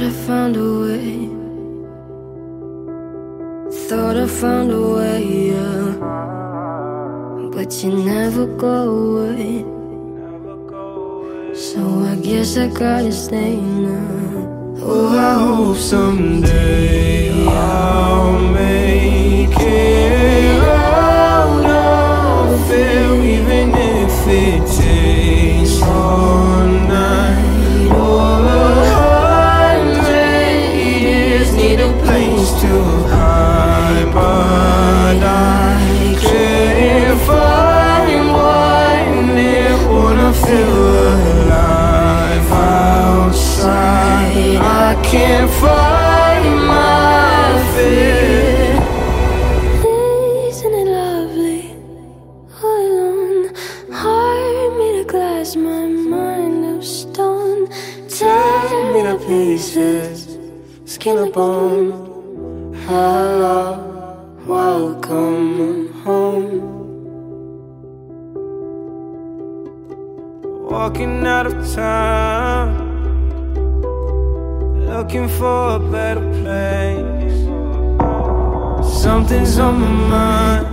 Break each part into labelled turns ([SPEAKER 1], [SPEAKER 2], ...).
[SPEAKER 1] I found a way. Thought I found a way, yeah. But you never go away. So I guess I gotta stay now.
[SPEAKER 2] Oh, I hope someday I'll make it out of there, even if it takes all night or 100 years. Need a place to hide, but I can't find one there. Wanna feel alive outside. I can't find my fear.
[SPEAKER 1] Isn't it lovely? All alone, heart made of glass, my mind of stone.
[SPEAKER 2] Tear me to pieces, skin and bone. Hello, welcome home. Walking out of town, looking for a better place. Something's on my mind,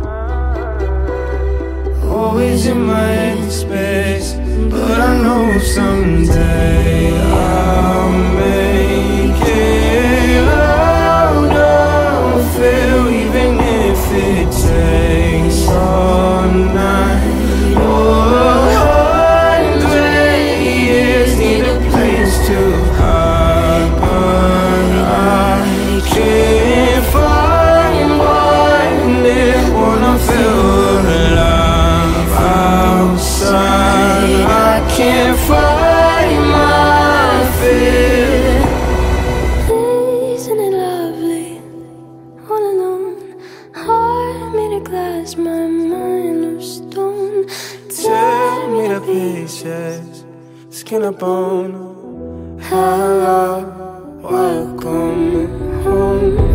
[SPEAKER 2] always in my headspace. But I know someday I'll make it out of here, even if it takes all night or 100 years. Need a place to hide, but I can't find one there. Wanna feel alive outside. I can't find my fear.
[SPEAKER 1] Isn't it lovely? All alone, heart made of glass, my mind of stone.
[SPEAKER 2] Tear me to pieces, skin and bone. Hello, welcome home.